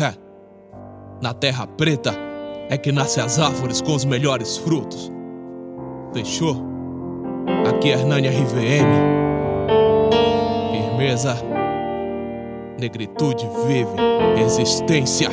É, na terra preta é que nascem as árvores com os melhores frutos. Fechou? Aqui é Hernani RVM. Firmeza, negritude vive, resistência.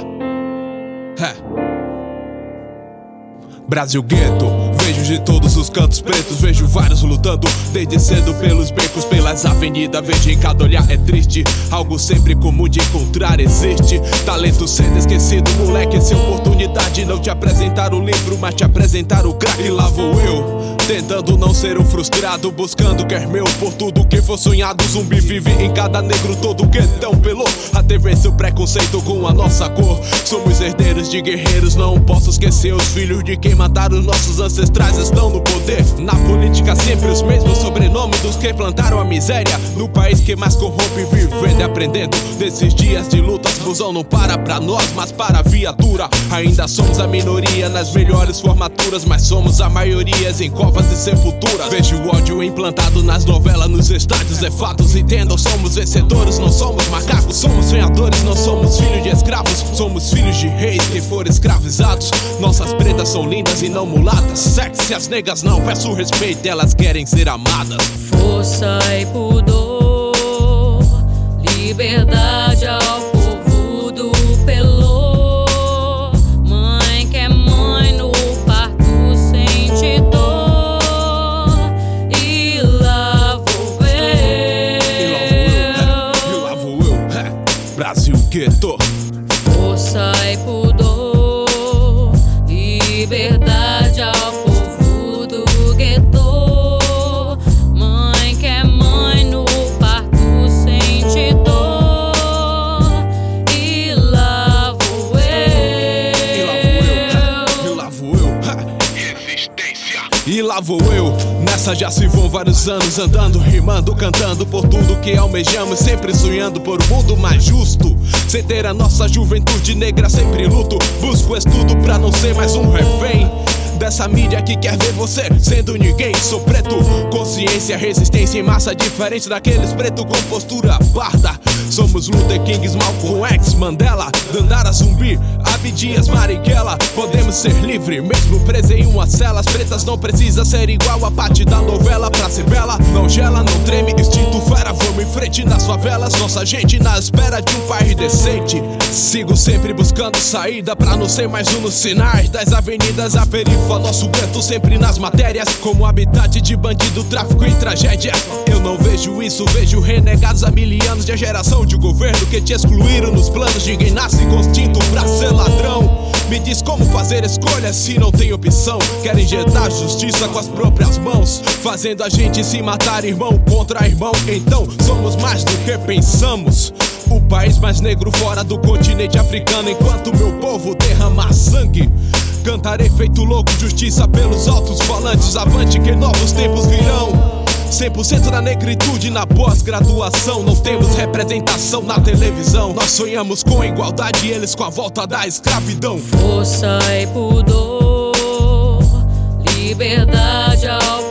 Brasil Gueto, vejo de todos os cantos pretos, vejo vários lutando desde cedo pelos becos, pelas avenidas, vejo em cada olhar é triste, algo sempre comum de encontrar existe, talento sendo esquecido, moleque, sem oportunidade, não te apresentar o livro, mas te apresentar o crack. E lá vou eu, tentando não ser um frustrado, buscando quer meu por tudo que for sonhado. Zumbi vive em cada negro, todo que tão pelou, até vencer o preconceito com a nossa cor. Somos herdeiros de guerreiros, não posso esquecer os filhos de quem mataram nossos ancestrais, estão no poder. Na política sempre os mesmos sobrenomes dos que plantaram a miséria, no país que mais corrompe, vivendo e aprendendo. Desses dias de lutas, busão não para pra nós, mas para a viatura. Ainda somos a minoria nas melhores formaturas, mas somos a maioria em covas e sepulturas. Vejo o ódio implantado nas novelas, nos estádios, é fatos, entendam. Somos vencedores, não somos macacos. Somos sonhadores, não somos filhos de escravos. Somos filhos de reis que foram escravizados. Nossas pretas são lindas e não mulatas. Sexy as negas não, peço respeito, elas querem ser amadas. Força e pudor, liberdade ao povo do Pelô. Mãe que é mãe no parto sente dor. E lá vou eu, Brasil Gueto. Força e pudor, liberdade ao povo do gueto. Mãe que é mãe no parto sente dor. E lá vou eu, resistência. E lá vou eu, nessa já se vão vários anos, andando, rimando, cantando por tudo que almejamos, sempre sonhando por um mundo mais justo. Sem ter a nossa juventude negra sempre luto, busco estudo pra não ser mais um refém dessa mídia que quer ver você sendo ninguém. Sou preto, consciência, resistência em massa, diferente daqueles preto com postura parda. Somos Luther Kings, Malcolm X, Mandela, Dandara, Zumbi, Abdias, Marighella. Podemos ser livres, mesmo preso em uma cela. As pretas não precisa ser igual a parte da novela. Pra ser bela, não gela, não treme, instinto fera. Vamos em frente nas favelas, nossa gente na espera de um país decente. Sigo sempre buscando saída pra não ser mais um nos sinais das avenidas, a perifa, nosso gueto sempre nas matérias, como habitat de bandido, tráfico e tragédia. Eu não vejo isso, vejo renegados há 1000 anos de geração de governo que te excluíram nos planos. Ninguém nasce com instinto pra ser ladrão. Me diz como fazer escolha se não tem opção. Querem injetar justiça com as próprias mãos, fazendo a gente se matar irmão contra irmão. Então somos mais do que pensamos, o país mais negro fora do continente africano. Enquanto meu povo derrama sangue, cantarei feito louco, justiça pelos altos falantes. Avante que novos tempos virão. 100% da negritude na pós-graduação. Não temos representação na televisão. Nós sonhamos com a igualdade e eles com a volta da escravidão. Força e pudor, liberdade ao